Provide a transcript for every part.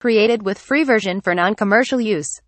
Created with free version for non-commercial use.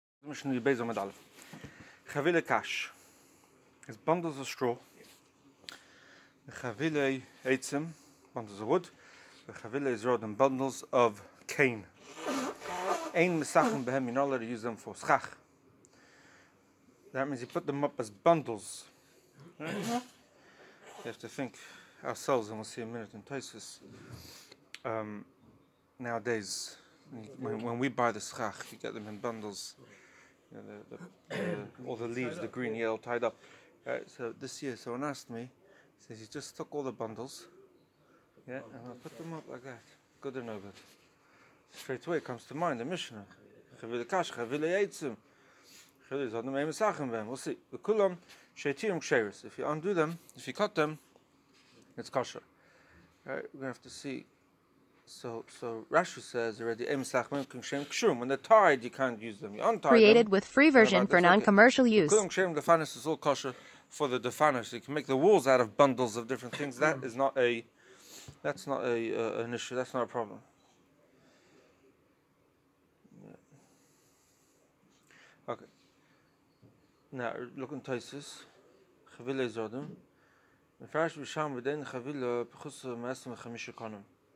Chavile kash. It's bundles of straw. The chavile eitzim, bundles of wood. The chavile is rod and bundles of cane. Ein mesachim behem, you're not allowed to use them for schach. That means you put them up as bundles. Right? You have to think ourselves, and we'll see a minute in Tosfos. Nowadays, when we buy the schach, you get them in bundles. You know, all the leaves, the green, yellow, tied up. So this year, someone asked me, he says, he just took all the bundles, and I put them up like that. Good or no good? Straight away comes to mind the Mishnah. Chavile kash, chavile eitzim. Chavile zod nem mesachim behem. We'll see. The kulam sheitirim ksheris. If you undo them, if you cut them, it's kosher. Right? We're going to have to see. So Rashi says already, when they're tied, you can't use them. You untie Created them, with free version for non-commercial use. The defanis is all kosher for the defanis. So you can make the walls out of bundles of different things. That's not an issue. That's not a problem. Okay. Now look in Tosfos. Chavile zodim. Mefarash b'sham v'dein chavile p'chusa ma'asem v'chamisha konim.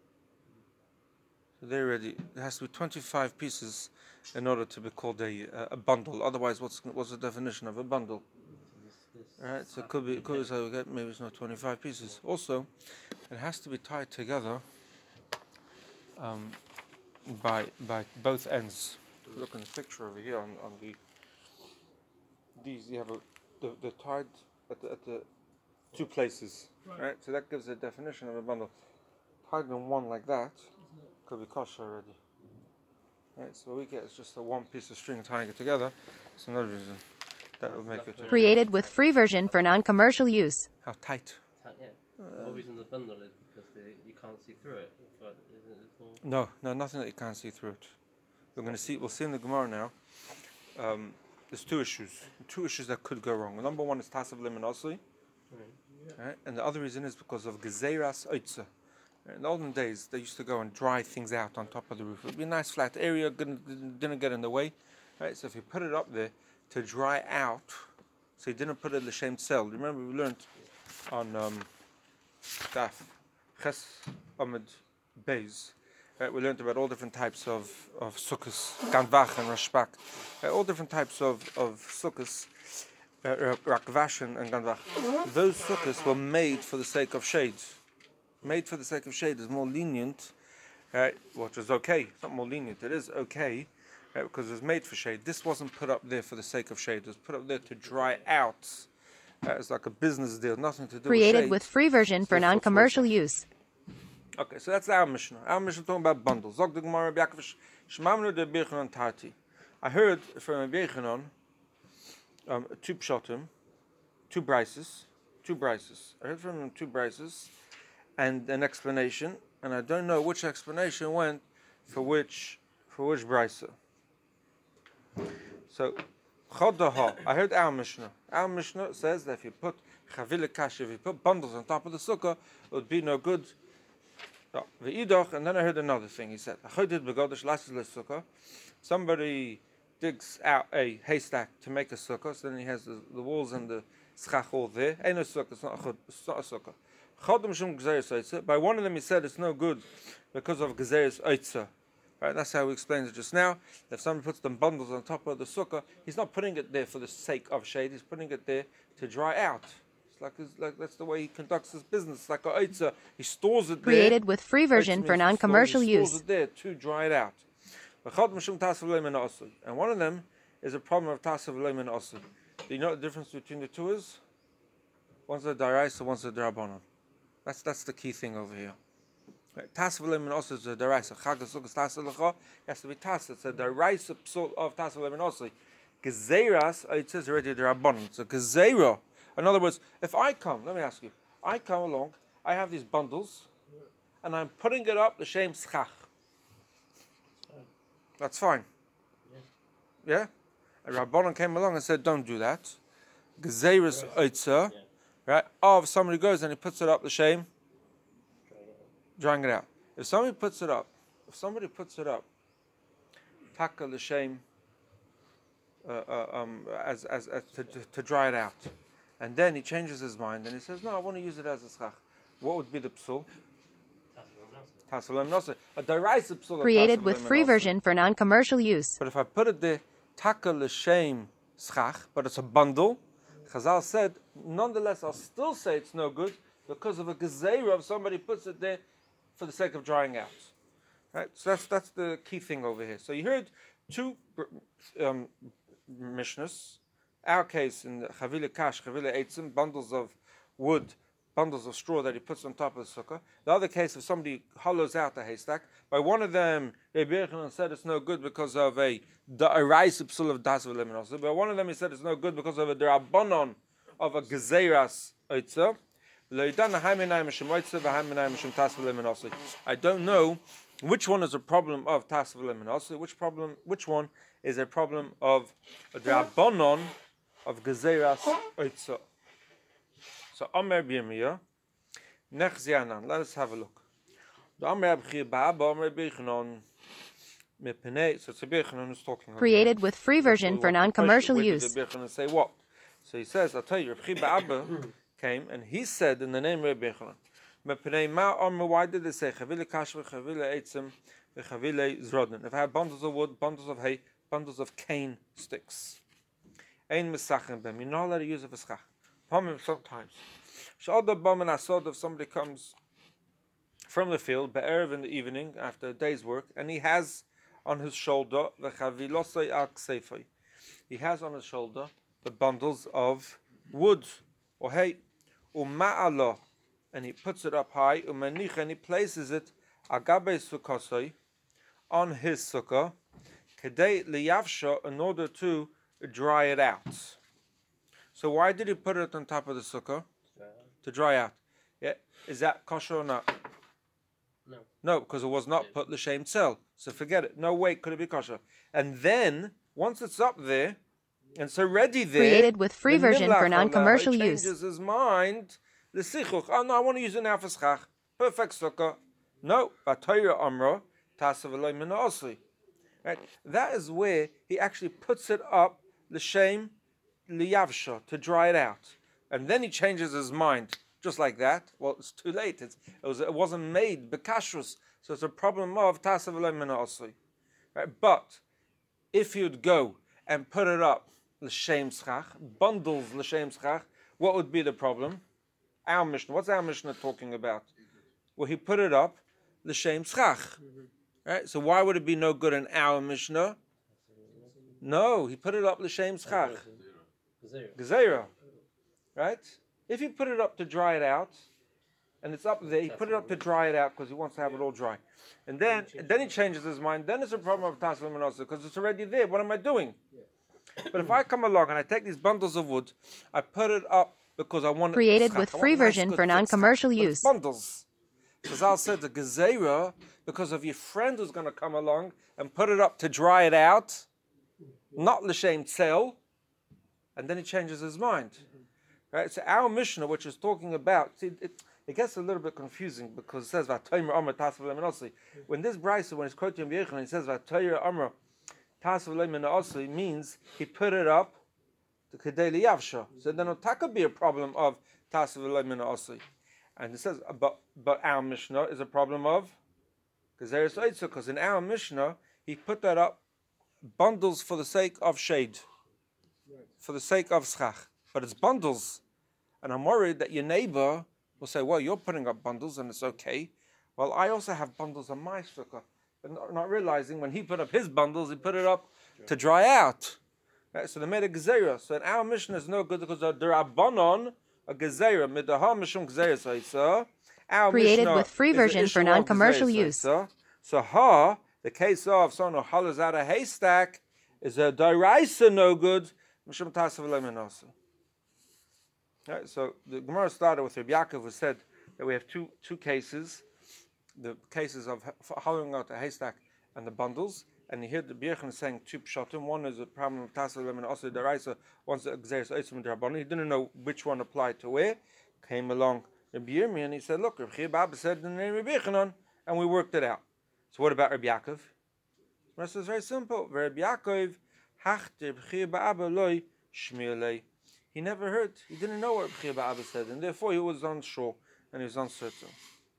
So there already, there has to be 25 pieces in order to be called a bundle. Otherwise, what's the definition of a bundle? Right, so it could be so maybe it's not 25 pieces. Also, it has to be tied together by both ends. Look in the picture over here on these. You have the tied at the two places. Right, so that gives a definition of a bundle. Tied in one like that. Could be kosher already. Right, so what we get is just a one piece of string tying it together. It's another reason that will make it. Created with free version for non-commercial use. How tight? Yeah. The reason the bundle is because you can't see through it. No, nothing that you can't see through it. We'll see in the Gemara now. There's two issues that could go wrong. Number one is tasav lemenosli, right? And the other reason is because of gezeiras oitza. In the olden days, they used to go and dry things out on top of the roof. It would be a nice flat area, didn't get in the way. Right? So if you put it up there to dry out, so you didn't put it in the same cell. Remember we learned on Daf Ches Amud Beis. Right? We learned about all different types of sukkahs, ganvach and rashbak. All different types of sukkahs, rakvash and ganvach. Those sukkahs were made for the sake of shade. Made for the sake of shade is more lenient, right? Which is okay. It's not more lenient. It is okay, right? Because it was made for shade. This wasn't put up there for the sake of shade. It was put up there to dry out. It's like a business deal, nothing to do with shade. Created with free version for non-commercial use. Okay, so that's our Mishnah. Our Mishnah talking about bundles. I heard from Rabbi Yechanan two pshatim, two brises. I heard from him two brises. And an explanation, and I don't know which explanation went for which brisa. So, chodaha. I heard our Mishnah. Our Mishnah says that if you put chavile kash, if you put bundles on top of the sukkah, it would be no good. V'idach, and then I heard another thing. He said, somebody digs out a haystack to make a sukkah, so then he has the walls and the schach all there. Ain't no sukkah. It's not a sukkah. By one of them he said it's no good because of gezeres oitza. Right, that's how we explained it just now. If somebody puts them bundles on top of the sukkah, he's not putting it there for the sake of shade. He's putting it there to dry out. It's like that's the way he conducts his business. It's like a oitza. He stores it there. Created with free version for non-commercial use. He stores it there to dry it out. And one of them is a problem of tasav leimen osud. Do you know what the difference between the two is? One's a daraisa, one's a darabanan. That's the key thing over here. Tasav leimen osud is a daraisa. Chag sukkos tasav lecha has to be tasav. It's a daraisa psul of tasav leimen osud. Gezeiras, it says already darabanan. It's a gezeira. In other words, if I come, let me ask you, I come along, I have these bundles, and I'm putting it up the shem schach. That's fine. Yeah? And Rabbanon came along and said, don't do that. Gezeiras oitza. Right? Oh, if somebody goes and he puts it up the shame, drying it out. If somebody puts it up taka l'shem, as to dry it out, and then he changes his mind and he says, no, I want to use it as a schach. What would be the psul? Tasavim Nasa. A deraisa psul. Created with free version for non-commercial use. But if I put it there, taka l'shem schach, but it's a bundle, Chazal said, nonetheless, I'll still say it's no good because of a gezeira of somebody puts it there for the sake of drying out. Right? So that's the key thing over here. So you heard two Mishnahs. Our case in the Chavile Kash, Chavile Eitzim, bundles of wood, bundles of straw that he puts on top of the sukkah. The other case, if somebody hollows out a haystack, by one of them, Rebbe Yochanan said it's no good because of a da'arais psul of das v'lemin. By one of them, he said it's no good because of a derabanon of a gezeiras oitza. I don't know which one is a problem of tas v'lemin. Which one is a problem of a derabanon of gezeiras oitza. So Omer B'Yirmiyah, Nech Zianan. Let us have a look. The Omer Abchir Ba'aba, Omer B'Yechanan, Mepnei. So it's Rabbi Yechanan who's talking. Created with free version for non-commercial use. Rabbi Yechanan say what? So he says, I'll tell you, Rabbi Ba'aba came and he said in the name of Rabbi Yechanan, Mepnei Ma Omer. Why did they say Chavile Kash v'Chavile Eitzim v'Chavile Zrodin? If I had bundles of wood, bundles of hay, bundles of cane sticks, Ein Mesachim Bem. You're not allowed to use it for schach. Sometimes. If somebody comes from the field, be'erev in the evening, after a day's work, and he has on his shoulder, he has on his shoulder the bundles of wood or hay, and he puts it up high, and he places it on his sukkah, in order to dry it out. So why did he put it on top of the sukkah? To dry out. Yeah, is that kosher or not? No. No, because it was not put l'shem tzel. So forget it. No way could it be kosher. And then once it's up there and it's already there, created with free version for non-commercial he use. changes his mind. L'sichuch. Oh no, I want to use it now for schach. Perfect sukkah. No, b'Torah amra tasav eloi min ha'osri. Right. That is where he actually puts it up l'shem liyavsha, to dry it out, and then he changes his mind just like that. Well, it's too late. It wasn't made bekashrus, so it's a problem of tasav eloi osui. Right? But if you'd go and put it up l'shem schach, bundles l'shem schach, what would be the problem? Our Mishnah. What's our Mishnah talking about? Well, he put it up l'shem schach. Right? So why would it be no good in our Mishnah? No, he put it up l'shem schach. Gezeira, right? If you put it up to dry it out, and it's up there, he put it up to dry it out because he wants to have it all dry, and then he changes his mind. Then it's a problem of taslim and also because it's already there. What am I doing? But if I come along and I take these bundles of wood, I put it up because I want created it, with free version for non-commercial use. Bundles. Chazal said the gezeira because of your friend who's going to come along and put it up to dry it out, not l'shem tzel. And then he changes his mind. Right? So our Mishnah, which is talking about, see, it gets a little bit confusing because it says V'Torah Amar Tasav Eloi. When this Brisa, when it's quoting Rabbi Yochanan, it says V'Torah Amar Tasav Eloi means he put it up to Kedei Liyavsha. So then it could be a problem of Tasav Eloi. And it says, but our Mishnah is a problem of Gezeres Oitza, because in our Mishnah he put that up bundles for the sake of shade. For the sake of schach, but it's bundles, and I'm worried that your neighbor will say, "Well, you're putting up bundles, and it's okay." Well, I also have bundles on my sukkah, but not realizing when he put up his bundles, he put it up to dry out. Right? So they made a gezeira. So in our mission is no good because the rabbanon a gezeira midaha mishum gezeira. So our created with free version for non-commercial use. So the case of someone who hollers out a haystack is a deraisa no good. Right, so the Gemara started with Rabbi Yaakov, who said that we have two cases, the cases of hollowing out a haystack and the bundles, and you hear the Rabbi Yochanan saying two pshatim. One is a problem of Tassav and also the Raisa. One's the Gzeres Eitzim D'Rabbanan. He didn't know which one applied to where. Came along Rabbi Yirmiyah and he said, "Look, Rabbi Baba said the name Rabbi Yochanan," and we worked it out. So what about Rabbi Yaakov? The rest is very simple. Rabbi Yaakov, hachte b'chir ba'aba loy shmielei. He never heard. He didn't know what b'chir ba'aba said, and therefore he was unsure and he was uncertain.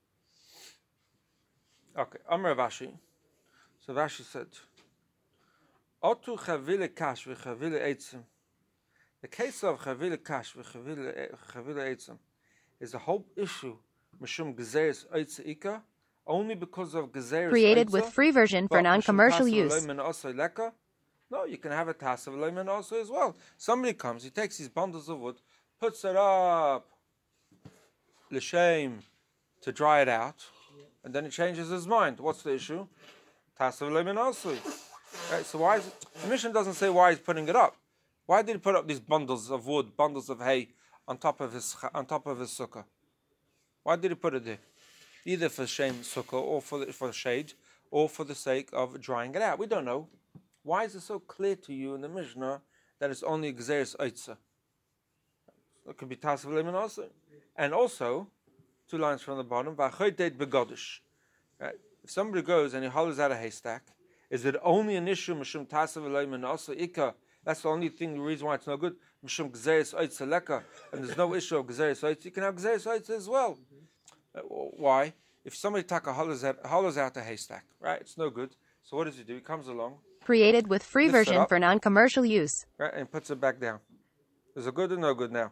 Okay, Amar Vashi. So Vashi said, Otu chavile kash v'chavile eitzim. The case of chavile kash v'chavile eitzim is a whole issue. Mishum gezeres eitz ika, only because of gezeres Created with free version for non-commercial use. No, you can have a tasav leimen also as well. Somebody comes, he takes these bundles of wood, puts it up, l'shem, to dry it out, and then he changes his mind. What's the issue? Tasav leimen also. Right, so why is it, the mission doesn't say why he's putting it up. Why did he put up these bundles of wood, bundles of hay on top of his sukkah? Why did he put it there? Either for shame sukkah or for shade or for the sake of drying it out. We don't know. Why is it so clear to you in the Mishnah that it's only Gzeres Eitza? It could be Tasav Leimen also. And also, 2 lines from the bottom, V'achoydet begodish. If somebody goes and he hollers out a haystack, is it only an issue Mishum Tasav Leimen also Ika? That's the only thing, the reason why it's no good. Mishum Gzeres Eitza Leka, and there's no issue of Gzeres Eitza. You can have Gzeres Eitza as well. Why? If somebody hollers out a haystack, right? It's no good. So what does he do? He comes along. Created with free version for non-commercial use. Right, and puts it back down. Is it good or no good now?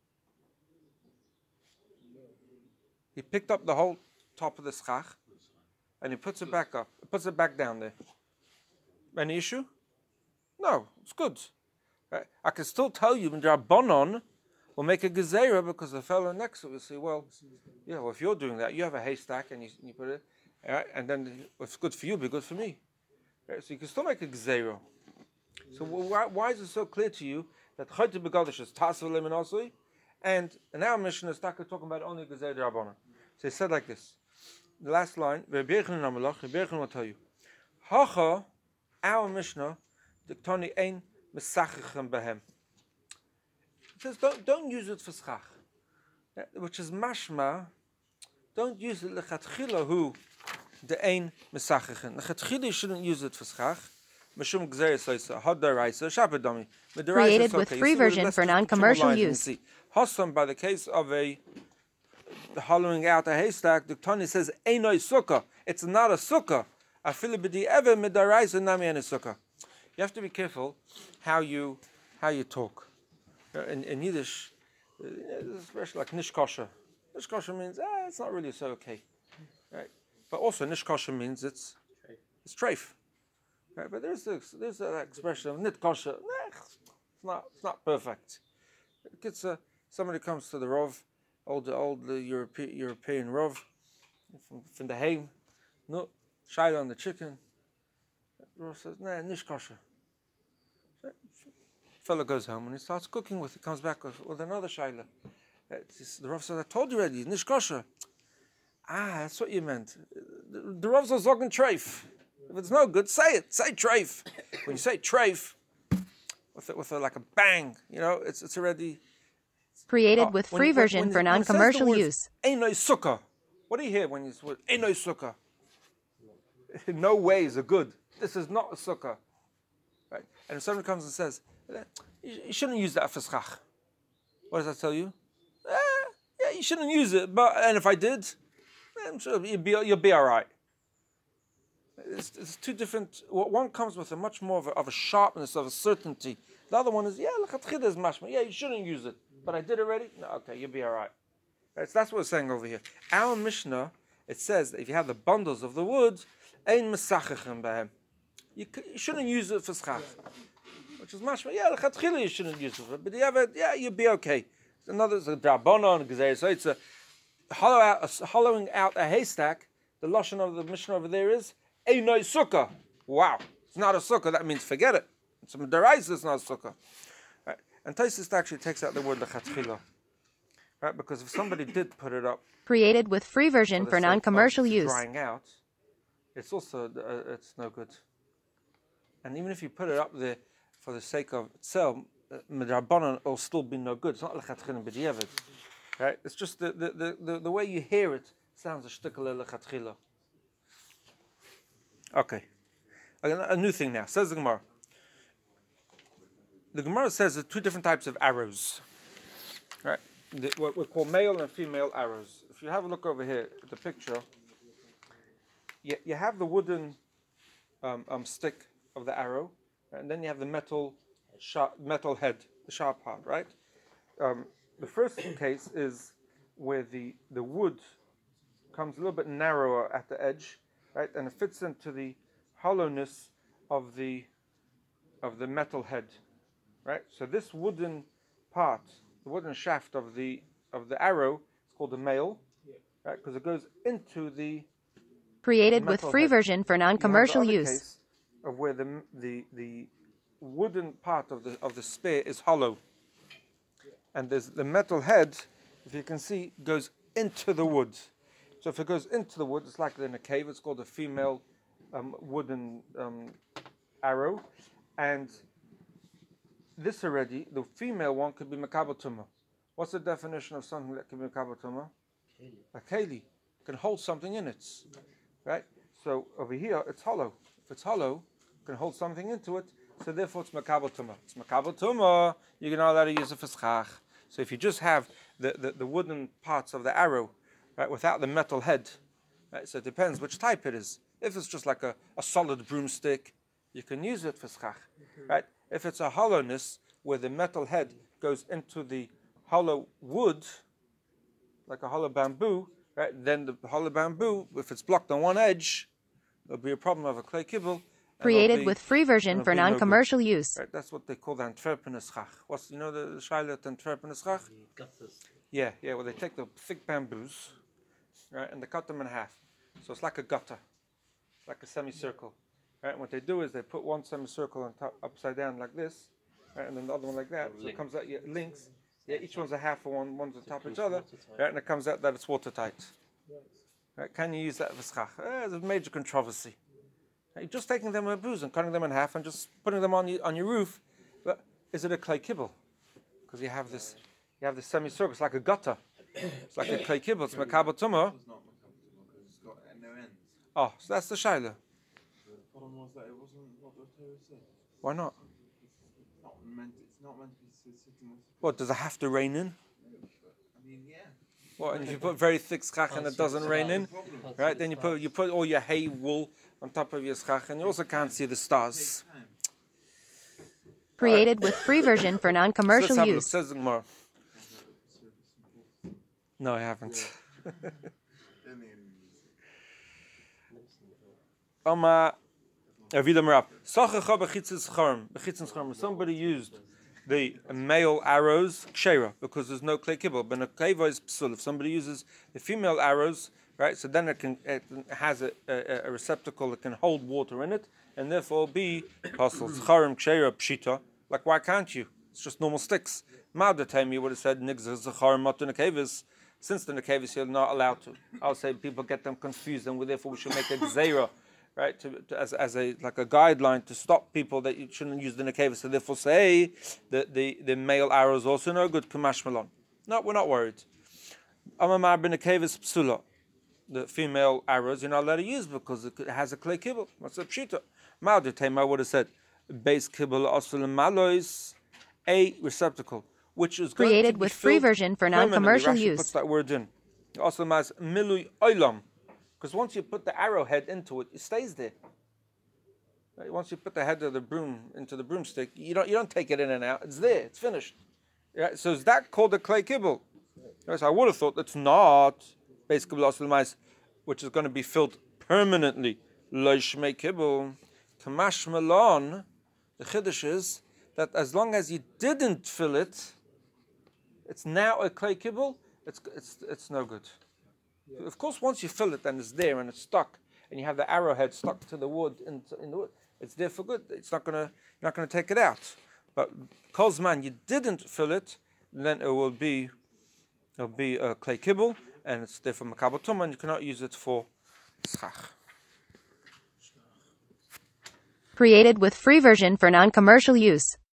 He picked up the whole top of the schach, and he puts it back up. Puts it back down there. Any issue? No, it's good. Right? I can still tell you, Rabbanon will make a gezerah because the fellow next to it will say, well, yeah, well, if you're doing that, you have a haystack and you put it, right? And then what's good for you will be good for me. Right? So you can still make a gezerah. So why is it so clear to you that Chayte Begadish is Tasav Leimen Asui, and our mission is talking about only gezerah Rabbanon. So he said like this. The last line, Rabbi Yechon will tell you, Hacha, our Mishnah, Diktoni ein mesachichem behem. It says don't use it for schach, which is mashma. Don't use it lechatchila hu the ein mesachichem. Lechatchila you shouldn't use it for schach. Mishum gzeres loisa hadaraisa shabadami. Created with free version for non-commercial use. Hassam, by the case of a hollowing out a haystack, the Tani says einoi sukkah. It's not a sukkah. Afilu b'di ever midaraisa nami and a sukkah. You have to be careful how you talk. In Yiddish, especially like nishkosher. Nishkosher means it's not really so okay, right? But also nishkosher means it's treif, right? But there's that expression of nitkosher. It's not perfect. It's somebody comes to the Rov, old European Rov from the Haim, no shayla on the chicken. The Rov says, nah, nishkosher. Fellow goes home and he starts cooking with it, comes back with another shayla. The Rav says, I told you already, nish kosher. That's what you meant. The Rav's are zogen treif. If it's no good, say it. Say treif. When you say treif, with like a bang, it's already... Created with free version for non-commercial use. Einoi sukkah. What do you hear when you say einoi sukkah? In no way is it good. This is not a sukkah. Right? And if somebody comes and says, you shouldn't use that for schach. What does that tell you? Yeah, you shouldn't use it. And if I did, I'm sure you'll be all right. It's two different. One comes with a much more of a sharpness, of a certainty. The other one is, l'chatchila is mashma. Yeah, you shouldn't use it. But I did already? No, okay, you'll be all right. Right, so that's what we're saying over here. Our Mishnah, it says that if you have the bundles of the wood, ein mesachichem behem. You shouldn't use it for schach. Which is mashma. Yeah, l'chatchila you shouldn't use it for. But you'll be okay. Another is a drabonon, so it's a hollowing out a haystack. The lashon of the Mishnah over there is einoi sukkah. Wow, it's not a sukkah. That means forget it. It's a deraisa. It's not a sukkah. Right? And Tosfos actually takes out the word lechatchila. Right? Because if somebody did put it up, created with free version for non-commercial use, drying out, it's also it's no good. And even if you put it up there for the sake of itself, Midrabanan will still be no good. It's not lechatchila b'diavad, right? It's just the way you hear it sounds a shtickle lechatchila. Okay, A new thing now. Says the Gemara. The Gemara says there's two different types of arrows. Right? What we call male and female arrows. If you have a look over here at the picture, you have the wooden stick of the arrow, and then you have the metal head, the sharp part, right? The first case is where the wood comes a little bit narrower at the edge, right, and it fits into the hollowness of the metal head, right? So this wooden part, the wooden shaft of the arrow, is called the male, right, because it goes into the Created with free head. version for non-commercial You have the other use. case of where the wooden part of the spear is hollow, and there's the metal head, if you can see, goes into the wood. So if it goes into the wood, it's like in a cave. It's called a female wooden arrow, and this already, the female one could be makabel tumah. What's the definition of something that can be makabel tumah? A keli can hold something in it, right? So over here, it's hollow. If it's hollow, it can hold something into it. So therefore, it's makabel tumah. It's makabel tumah. You're not allowed to use it for schach. So if you just have the wooden parts of the arrow, right, without the metal head, right, so it depends which type it is. If it's just like a solid broomstick, you can use it for schach, right? If it's a hollowness where the metal head goes into the hollow wood, like a hollow bamboo, right, then the hollow bamboo, if it's blocked on one edge, there'll be a problem of a clay kibble. Created with free version for non-commercial use. Right, that's what they call the Antwerpener schach. What's the shaila at Antwerpener schach? Yeah. Well, they take the thick bamboos, right, and they cut them in half. So it's like a gutter, like a semicircle. Right, and what they do is they put one semicircle on top, upside down like this, right, and then the other one like that. So it comes out links. Yeah, each one's a half of one's on top of each other, right, and it comes out that it's watertight. Right, can you use that for schach? There's a major controversy. You're just taking them bamboos and cutting them in half and just putting them on your roof. But is it a clay kibble? Because you have this semicircle. It's like a gutter. It's like a clay kibble. It's makabel tumah. It's not makabel tumah because it's got no ends. Oh, so that's the shaila. The problem was that it wasn't what the Torah said. Why not? It's not meant to be sitting with. What, does it have to rain in? I mean, yeah. What, and if you put very thick schach and it doesn't rain in, right? Then you put all your hay wool on top of your schach, and you also can't see the stars. Created with free version for non-commercial Let's have a look. use. Says the Gemara. No, I haven't. Somebody used the male arrows, kshera, because there's no clay kibble. But a keva is psul. If somebody uses the female arrows, right, so then it has a receptacle that can hold water in it, and therefore be possible. Zcharim, kshera, pshita. Like, why can't you? It's just normal sticks. Mauda time you would have said nigzah zcharim matu nekavis. Since the nekavis you're not allowed to. I'll say people get them confused, and therefore we should make a gzeira, right, as a like a guideline to stop people that you shouldn't use the nekavis. So therefore say that the male arrows also no good kamash malon. No, we're not worried. Amamar ben nekavis psula. The female arrows you're not allowed to use because it has a clay kibble. What's a pshita? Mauda time I would have said base kibble asul malois, a receptacle which is Created with free version for non-commercial Rashi use. puts that word in. Also as milui oilam, because once you put the arrowhead into it, it stays there. Right? Once you put the head of the broom into the broomstick, you don't take it in and out. It's there. It's finished. Yeah, so is that called a clay kibble? Yes, I would have thought that's not base kibble also which is going to be filled permanently. Loishmei kibble, kamash malon. The chiddush is that as long as you didn't fill it, it's now a clay kibble. It's no good. Yeah. Of course, once you fill it, then it's there and it's stuck, and you have the arrowhead stuck to the wood in the wood. It's there for good. It's not you're not gonna take it out. But kozman, you didn't fill it, then it'll be a clay kibble, and it's there for makabel tumah, and you cannot use it for schach. Created with free version for non-commercial use.